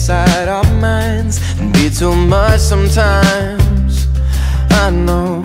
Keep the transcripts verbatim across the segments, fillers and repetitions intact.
inside our minds and be too much sometimes, I know.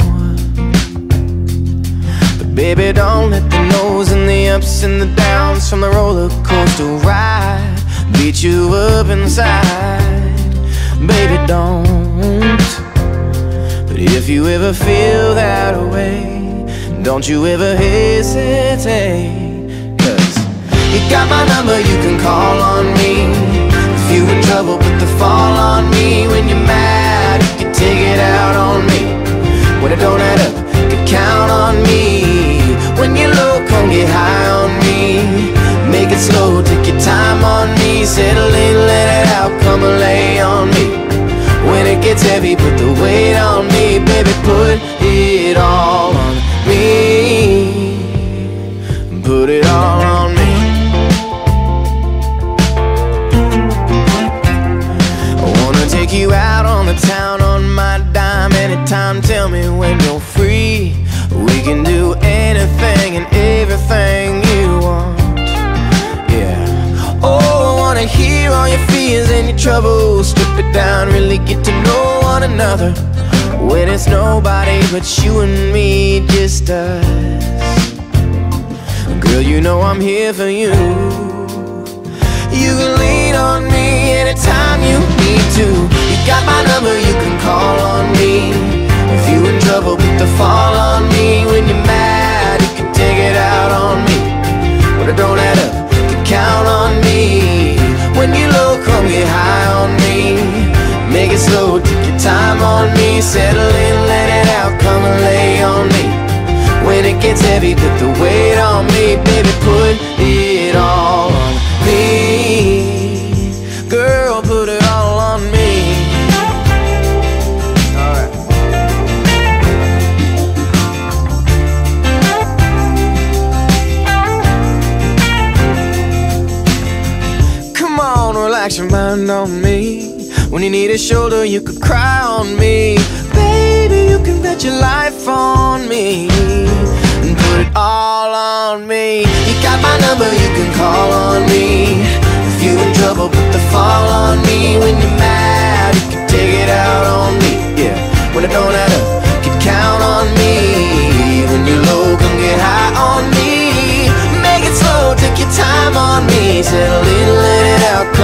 But baby, don't let the no's and the ups and the downs from the roller coaster ride beat you up inside. Baby, don't. But if you ever feel that way, don't you ever hesitate. You got my number, you can call on me. If you in trouble, put the fall on me. When you're mad, you can take it out on me. When it don't add up, you can count on me. When you're low, come get high on me. Make it slow, take your time on me. Settle in, let it out, come and lay on me. When it gets heavy, put the weight on me. Baby, put it all on me. Put it all on me. Take you out on the town on my dime anytime. Tell me when you're free. We can do anything and everything you want. Yeah. Oh, I wanna hear all your fears and your troubles. Strip it down, really get to know one another. When it's nobody but you and me, just us. Girl, you know I'm here for you. You can lean on me anytime you need to. You got my number, you can call on me. If you in trouble, put the fall on me. When you're mad, you can take it out on me. When it don't add up, you can count on me. When you're low, come get high on me. Make it slow, take your time on me. Settle in, let it out, come and lay on me. When it gets heavy, put the weight on me. Baby, put it all on me. Girl, put it all on me. Alright. Come on, relax your mind on me. When you need a shoulder, you could cry on me. Baby, you can bet your life on me. And put it all on me. You got my number, you can call on me. If you in trouble, put the fall on me. When you're mad, you can take it out on me. Yeah, when it don't add up, you can count on me. When you're low, come get high on me. Make it slow, take your time on me. Settle in, let it out.